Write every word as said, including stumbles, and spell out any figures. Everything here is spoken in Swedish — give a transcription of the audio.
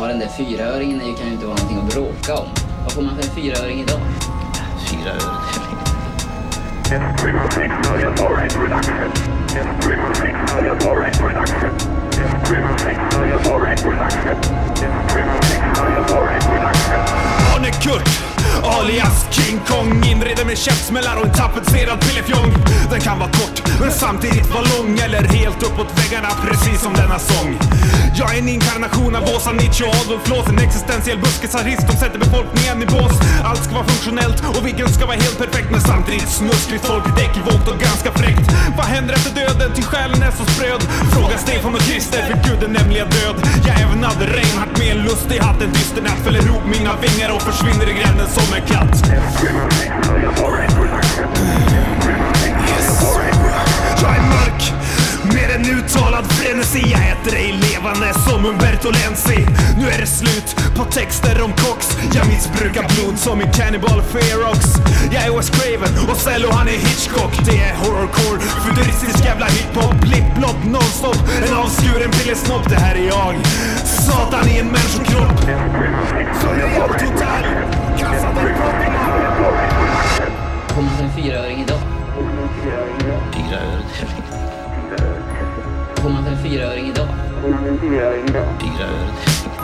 och den där fyraöringen är ju- kan ju inte vara någonting att bråka om. Vad får man för en fyraöring idag? Fyra öre. Arne Kurt, alias King Kong, inreder med käftsmällar och en tapetserad pillefjong. Den kan vara kort, men samtidigt vara lång, eller helt uppåt väggarna, precis som denna sång. Jag är en inkarnation av Åsa, Nietzsche och Adolf Loos, en existentiell buskisartist som sätter befolkningen i bås. Allt ska vara funktionellt och viggen ska vara helt perfekt, men samtidigt snuskligt, folkligt, äckelvågt och ganska fräckt. Vad händer efter döden? Till själen är så spröd. Fråga Stefan och Christer, för Gud är nämligen död. Jag ävnade Reinhardt med en lustig hatt, en dyster natt fäller ihop mina vingar och försvinner i gränden som en katt. Jag är mörk, med en uttalad frenesi. Jag äter ej levande som Umberto Lenzi. Nu är det slut på texter om kox. Jag missbrukar blod som i Cannibal Ferox. Jag är Wes Craven och Cello han är Hitchcock. Det är horrorcore, futuristisk jävla hiphop. Blipplopp nonstop, en avskuren pillesnopp. Det här är jag, Satan i en människokropp. Så är jag total, kastad en kropp. Vad får man för en fyraöring idag? Fyra öre. Vad får man för en fyraöring idag? Fyra öre.